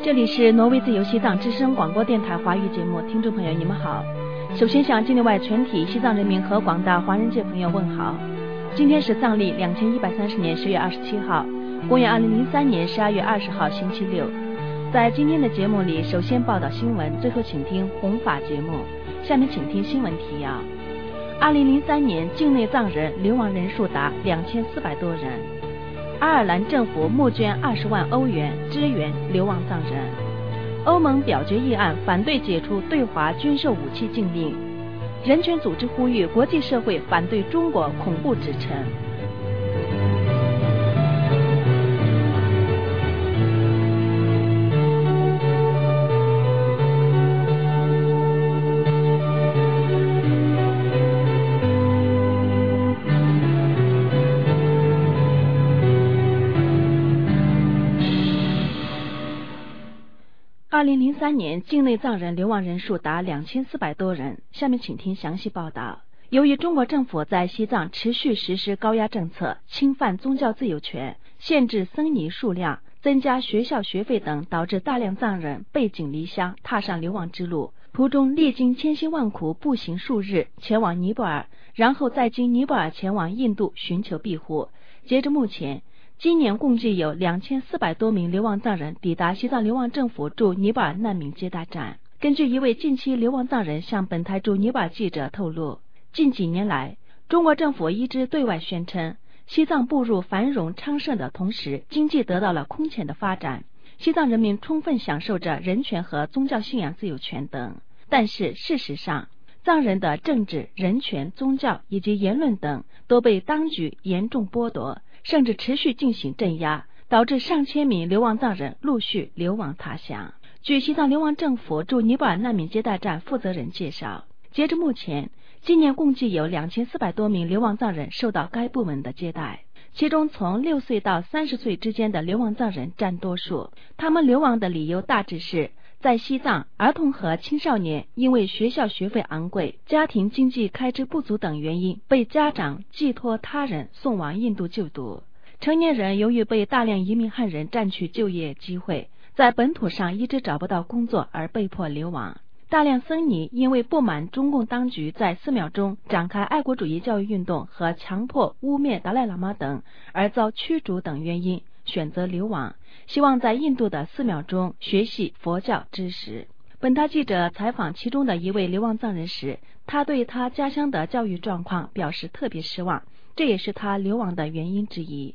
这里是挪威自由西藏之声广播电台华语节目，听众朋友你们好。首先向境内外全体西藏人民和广大华人界朋友问好。今天是藏历2130年10月27号，公元2003年12月20号星期六。在今天的节目里，首先报道新闻，最后请听弘法节目。下面请听新闻提要。2003年境内藏人流亡人数达2400多人。爱尔兰政府募捐20万欧元支援流亡藏人。欧盟表决议案反对解除对华军售武器禁令。人权组织呼吁国际社会反对中国恐怖指称。2003年境内藏人流亡人数达2400多人。下面请听详细报道。由于中国政府在西藏持续实施高压政策，侵犯宗教自由权，限制僧尼数量，增加学校学费等，导致大量藏人背井离乡，踏上流亡之路，途中历经千辛万苦，步行数日前往尼泊尔，然后再经尼泊尔前往印度寻求庇护。截至目前，今年共计有2400多名流亡藏人抵达西藏流亡政府驻尼泊尔难民接待站。根据一位近期流亡藏人向本台驻尼泊尔记者透露，近几年来，中国政府一直对外宣称西藏步入繁荣昌盛的同时，经济得到了空前的发展，西藏人民充分享受着人权和宗教信仰自由权等。但是事实上，藏人的政治、人权、宗教以及言论等都被当局严重剥夺，甚至持续进行镇压，导致上千名流亡藏人陆续流亡他乡。据西藏流亡政府驻尼泊尔难民接待站负责人介绍，截至目前，今年共计有2400多名流亡藏人受到该部门的接待，其中从6岁到30岁之间的流亡藏人占多数。他们流亡的理由大致是在西藏，儿童和青少年因为学校学费昂贵、家庭经济开支不足等原因，被家长寄托他人送往印度就读。成年人由于被大量移民汉人占据就业机会，在本土上一直找不到工作而被迫流亡。大量僧尼因为不满中共当局在寺庙中展开爱国主义教育运动和强迫污蔑达赖喇嘛等而遭驱逐等原因，选择流亡，希望在印度的寺庙中学习佛教知识。本台记者采访其中的一位流亡藏人时，他对他家乡的教育状况表示特别失望，这也是他流亡的原因之一。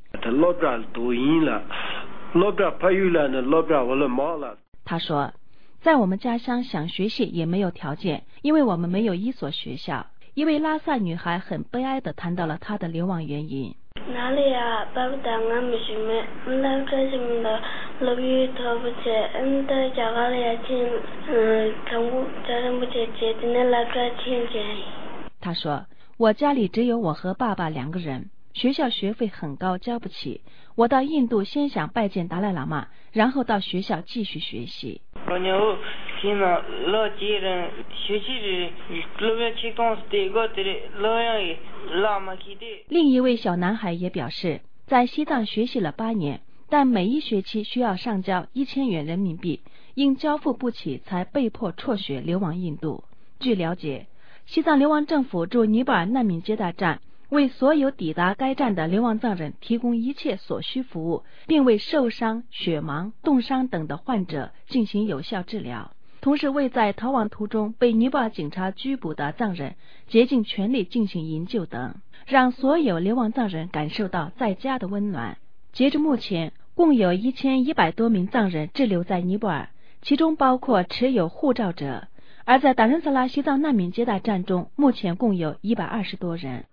他说，在我们家乡想学习也没有条件，因为我们没有一所学校。一位拉萨女孩很悲哀地谈到了她的流亡原因。她说，我家里只有我和爸爸2个人，学校学费很高，交不起。我到印度先想拜见达赖喇嘛，然后到学校继续学习。另一位小男孩也表示，在西藏学习了8年，但每一学期需要上交1000元人民币，因交付不起才被迫辍学流亡印度。据了解，西藏流亡政府驻尼泊尔难民接待站为所有抵达该站的流亡藏人提供一切所需服务，并为受伤、血盲、冻伤等的患者进行有效治疗，同时为在逃亡途中被尼泊尔警察拘捕的藏人竭尽全力进行营救等，让所有流亡藏人感受到在家的温暖。截至目前，共有1100多名藏人滞留在尼泊尔，其中包括持有护照者。而在达仁萨拉西藏难民接待站中，目前共有120多人。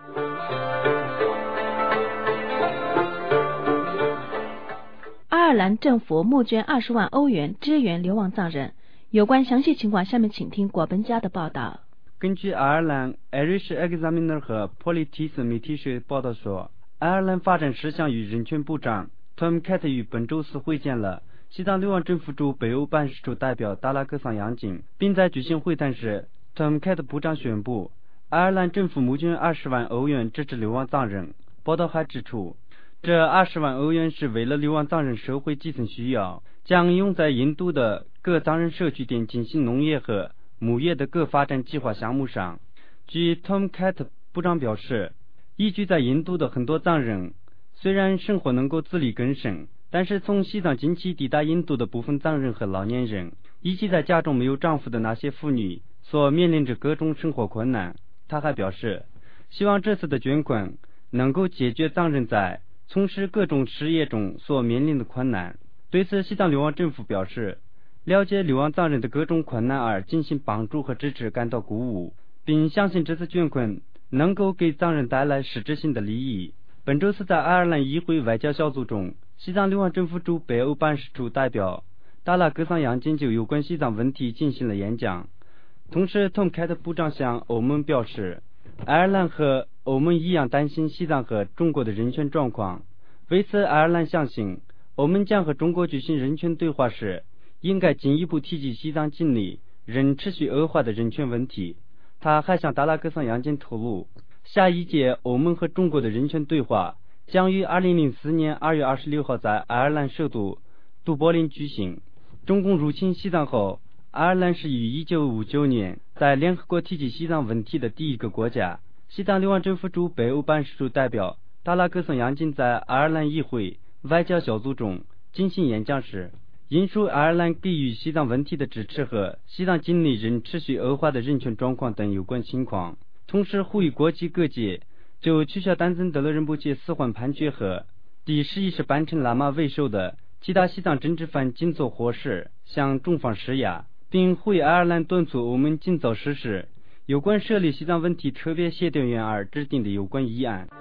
爱尔兰政府募捐20万欧元支援流亡藏人。有关详细情况，下面请听果本家的报道。 根据爱尔兰 Irish Examiner 和 Politics 媒体社报道说，爱尔兰发展事项与人权部长 Tom Cat 于本周四会见了西藏流亡政府驻北欧办事处代表达拉克桑杨景，并在举行会谈时 Tom Cat 部长宣布爱尔兰政府募捐20万欧元支持流亡藏人。报道还指出，这20万欧元是为了流亡藏人社会基层需要， 将用在印度的各藏人社区点进行农业和牧业的各发展计划项目上。据 Tom Cat 部长表示，移居在印度的很多藏人虽然生活能够自力更生，但是从西藏近期抵达印度的部分藏人和老年人，以及在家中没有丈夫的那些妇女所面临着各种生活困难。他还表示，希望这次的捐款能够解决藏人在从事各种事业中所面临的困难。对此，西藏流亡政府表示，了解流亡藏人的各种困难而进行帮助和支持感到鼓舞，并相信这次捐款能够给藏人带来实质性的利益。本周四在爱尔兰议会外交小组中，西藏流亡政府驻北欧办事处代表达拉格桑扬金就有关西藏问题进行了演讲。同时，Tom Cat 部长向欧盟表示，爱尔兰和欧盟一样担心西藏和中国的人权状况。为此，爱尔兰相信欧盟将和中国举行人权对话时，应该进一步提及西藏境内仍持续恶化的人权问题。他还向达拉格桑扬金透露，下一届欧盟和中国的人权对话将于2004年2月26号在爱尔兰首都都柏林举行。中共入侵西藏后，爱尔兰是于1959年在联合国提及西藏问题的第一个国家。西藏流亡政府驻北欧办事处代表达拉格桑扬金在爱尔兰议会外交小组中进行演讲时，引述爱尔兰给予西藏问题的支持和西藏境内仍持续恶化的人权状况等有关情况，同时呼吁国际各界就取消丹增德勒仁波切死缓判决和第11世班禅喇嘛为首的其他西藏政治犯尽早获释，向中方施压，并呼吁爱尔兰敦促欧盟尽早实施有关设立西藏问题特别协调员而制定的有关议案。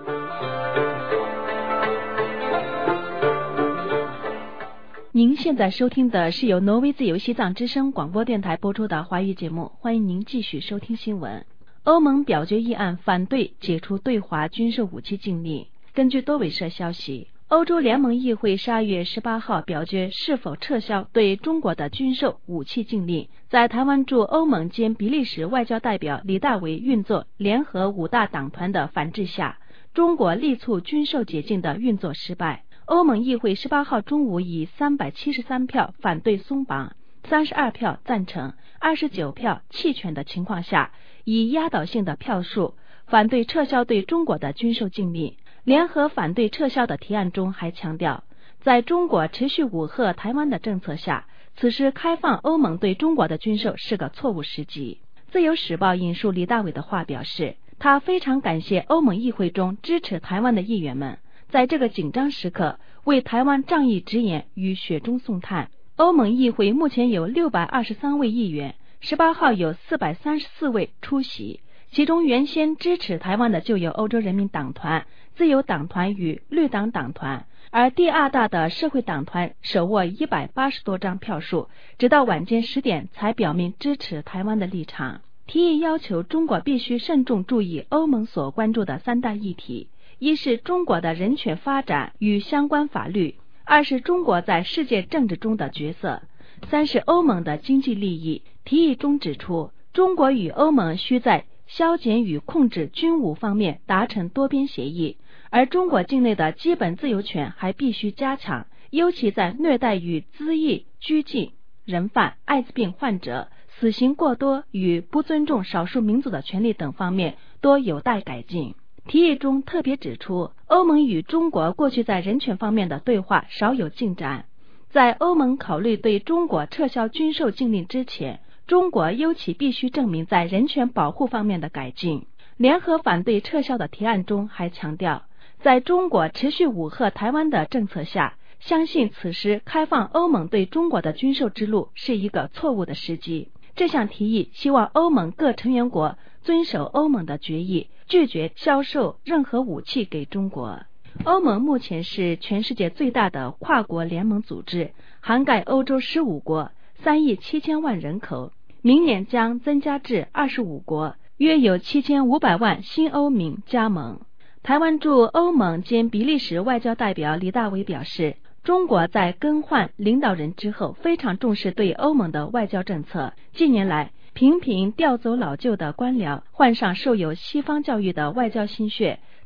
您现在收听的是由挪威自由西藏之声广播电台播出的华语节目，欢迎您继续收听新闻。欧盟表决议案反对解除对华军售武器禁令。根据多维社消息，欧洲联盟议会12月18号表决是否撤销对中国的军售武器禁令。在台湾驻欧盟兼比利时外交代表李大为运作联合5大党团的反制下，中国力促军售解禁的运作失败。欧盟议会18号中午以373票反对松绑、32票赞成、29票弃权的情况下，以压倒性的票数反对撤销对中国的军售禁令。联合反对撤销的提案中还强调，在中国持续武吓台湾的政策下，此时开放欧盟对中国的军售是个错误时机。自由时报引述李大伟的话表示，他非常感谢欧盟议会中支持台湾的议员们，在这个紧张时刻为台湾仗义直言与雪中送炭。欧盟议会目前有623位议员，18号有434位出席，其中原先支持台湾的就有欧洲人民党团、自由党团与绿党党团，而第二大的社会党团手握180多张票数，直到晚间10点才表明支持台湾的立场。提议要求中国必须慎重注意欧盟所关注的3大议题，一是中国的人权发展与相关法律，二是中国在世界政治中的角色，三是欧盟的经济利益。提议中指出，中国与欧盟需在削减与控制军武方面达成多边协议，而中国境内的基本自由权还必须加强，尤其在虐待与恣意拘禁人犯、艾滋病患者、死刑过多与不尊重少数民族的权利等方面多有待改进。提议中特别指出，欧盟与中国过去在人权方面的对话少有进展，在欧盟考虑对中国撤销军售禁令之前，中国尤其必须证明在人权保护方面的改进。联合反对撤销的提案中还强调，在中国持续武吓台湾的政策下，相信此时开放欧盟对中国的军售之路是一个错误的时机。这项提议希望欧盟各成员国遵守欧盟的决议，拒绝销售任何武器给中国。欧盟目前是全世界最大的跨国联盟组织，涵盖欧洲15国，3亿7千万人口，明年将增加至25国，约有7500万新欧民加盟。台湾驻欧盟兼比利时外交代表李大为表示，中国在更换领导人之后非常重视对欧盟的外交政策，近年来频频调走老旧的官僚，换上受有西方教育的外交心血，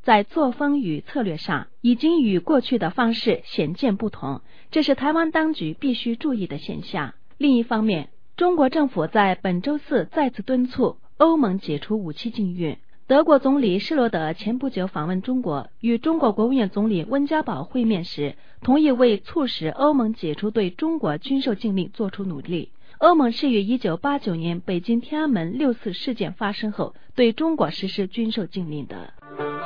在作风与策略上已经与过去的方式显见不同，这是台湾当局必须注意的现象。另一方面，中国政府在本周四再次敦促欧盟解除武器禁运。德国总理施罗德前不久访问中国，与中国国务院总理温家宝会面时，同意为促使欧盟解除对中国军售禁令做出努力。欧盟是于1989年北京天安门6·4事件发生后对中国实施军售禁令的。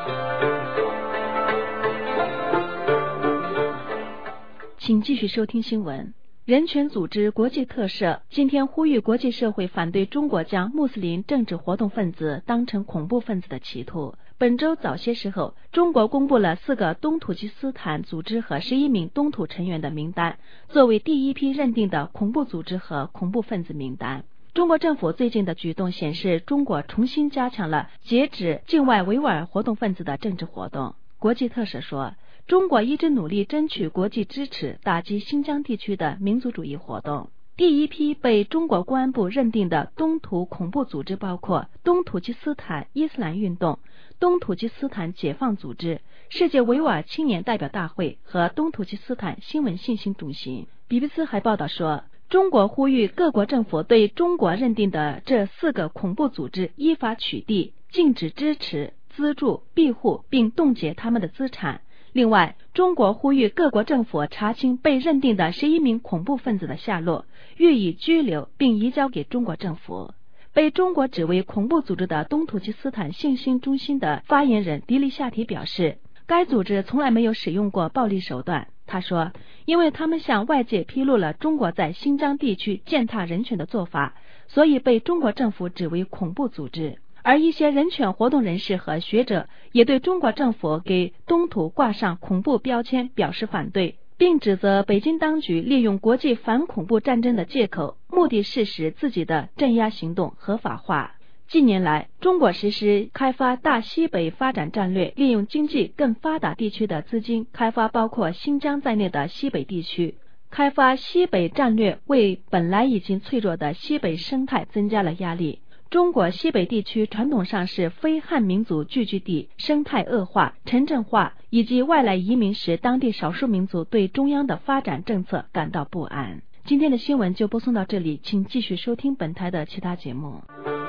请继续收听新闻。人权组织国际特赦今天呼吁国际社会反对中国将穆斯林政治活动分子当成恐怖分子的企图。本周早些时候，中国公布了4个东土基斯坦组织和11名东土成员的名单，作为第一批认定的恐怖组织和恐怖分子名单。中国政府最近的举动显示，中国重新加强了截止境外维吾尔活动分子的政治活动。国际特赦说，中国一直努力争取国际支持，打击新疆地区的民族主义活动。第一批被中国公安部认定的东土恐怖组织包括东土基斯坦伊斯兰运动、东土基斯坦解放组织、世界维吾尔青年代表大会和东土基斯坦新闻信息中心。BBC 还报道说，中国呼吁各国政府对中国认定的这4个恐怖组织依法取缔、禁止支持、资助、庇护并冻结他们的资产。另外，中国呼吁各国政府查清被认定的11名恐怖分子的下落，予以拘留并移交给中国政府。被中国指为恐怖组织的东土基斯坦信息中心的发言人迪利夏提表示，该组织从来没有使用过暴力手段。他说，因为他们向外界披露了中国在新疆地区践踏人权的做法，所以被中国政府指为恐怖组织。而一些人权活动人士和学者也对中国政府给东土挂上恐怖标签表示反对，并指责北京当局利用国际反恐怖战争的借口，目的是使自己的镇压行动合法化。近年来，中国实施开发大西北发展战略，利用经济更发达地区的资金开发包括新疆在内的西北地区。开发西北战略为本来已经脆弱的西北生态增加了压力。中国西北地区传统上是非汉民族聚居地，生态恶化、城镇化以及外来移民使当地少数民族对中央的发展政策感到不安。今天的新闻就播送到这里，请继续收听本台的其他节目。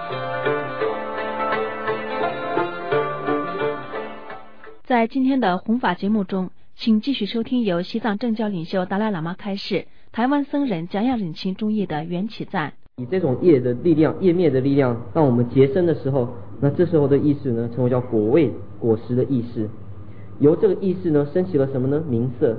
在今天的弘法节目中，请继续收听由西藏政教领袖达赖喇嘛开示，台湾僧人讲要领情中译的缘起赞。 以这种业的力量、业灭的力量，当我们结生的时候，那这时候的意识呢，称为叫果位果实的意识。由这个意识呢，升起了什么呢？名色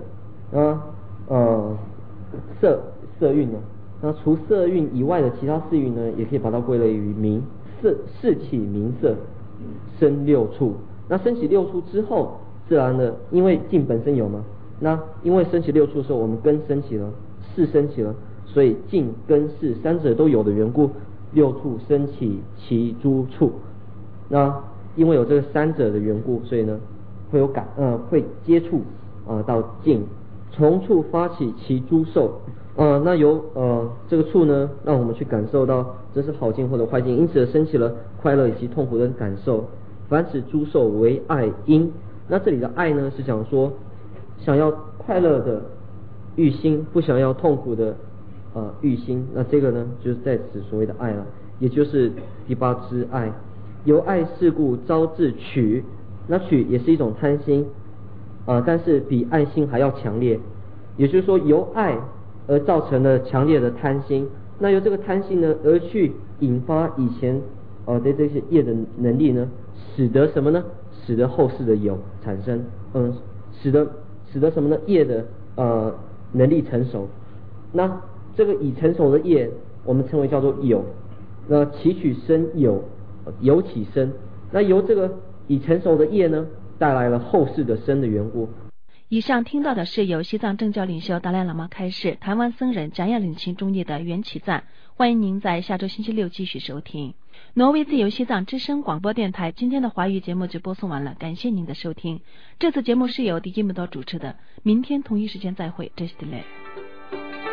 色蕴呢？那除色蕴以外的其他四蕴呢，也可以把它归类于名色，视起名色，生六处。那升起六处之后，自然的，因为境本身有嘛，那因为升起六处的时候，我们根升起了，识升起了。所以境跟识三者都有的缘故，六处升起其诸处。那因为有这个三者的缘故，所以呢会有会接触到境，从处发起其诸受。那由这个处呢，让我们去感受到这是好境或者坏境，因此升起了快乐以及痛苦的感受。凡此诸受为爱因。那这里的爱呢，是讲说想要快乐的欲心，不想要痛苦的欲心。那这个呢，就是在此所谓的爱了，也就是第八之爱。由爱事故招致取，那取也是一种贪心但是比爱心还要强烈。也就是说，由爱而造成了强烈的贪心，那由这个贪心呢，而去引发以前的这些业的能力呢，使得什么呢？使得后世的有产生，使得什么呢？业的能力成熟。那这个已成熟的业，我们称为叫做有。那起取生有起生。那由这个已成熟的业呢，带来了后世的生的缘故。 以上听到的是由西藏政教领袖达赖喇嘛开示，台湾僧人讲要领情中译的缘起赞。欢迎您在下周星期六继续收听。挪威自由西藏之声广播电台今天的华语节目就播送完了，感谢您的收听。这次节目是由迪基姆多主持的，明天同一时间再会，这是 Delay。